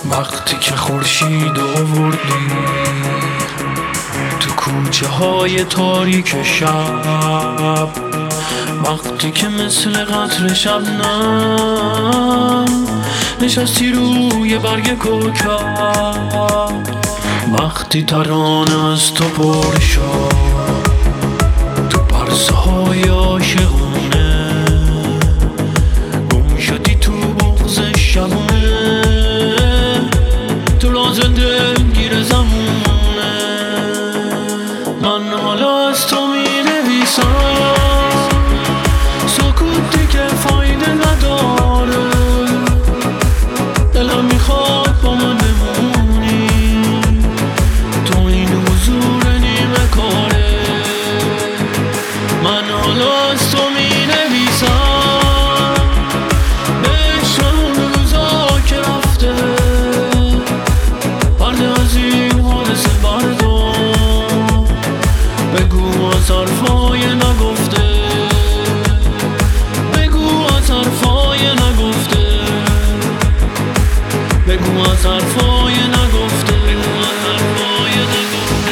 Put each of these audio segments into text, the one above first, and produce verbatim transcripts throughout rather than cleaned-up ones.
وقتی که خورشید آوردی تو کوچه های تاریک شب، وقتی که مثل قطر شبنم نشستی روی برگ کوکب، وقتی ترانه از تو پر شد تو پرسه های عاشقونه، گم شدی تو بغض شبونه، تو را زنده گیر زمونه. من حالا از تو می نویسم سکوتی که فایده نداره، دلم میخواد با من بمونی، تو این حضور نیمه کاره. من حالا از تو می نویسم بهش اون روزا که رفته، پرده از این حادثه بردار، بگو از حرفای نگفته، بگو از حرفای نگفته، بگو از حرفای نگفته، بگو از حرفای نگفته.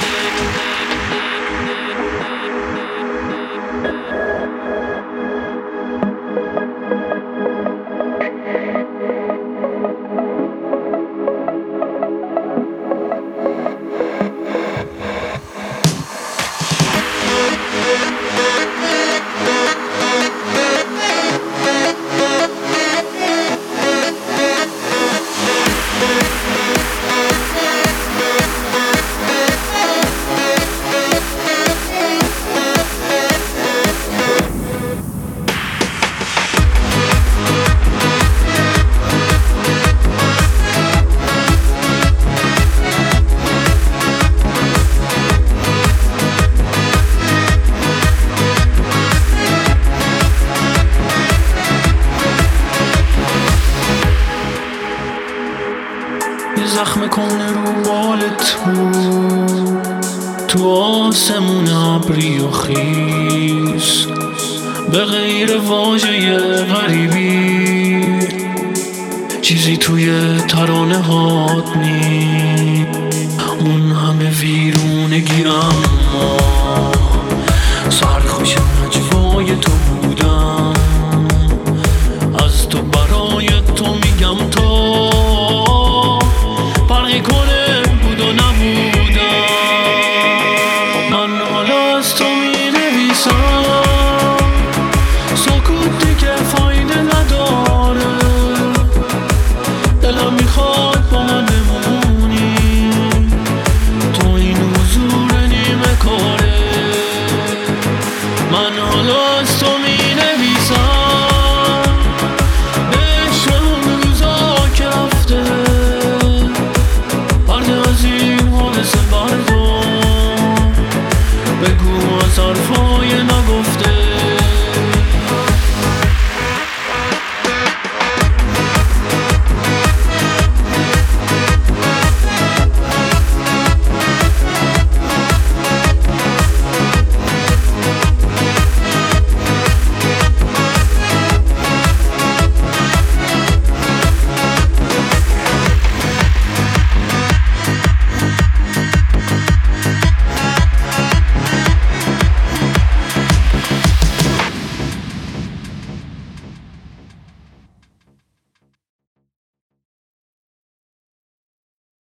زخم کن رو بالت بود تو آسمون ابری و خیس، به غیر واژه غریبی چیزی توی ترانه هات نی، اون همه ویرونگی اما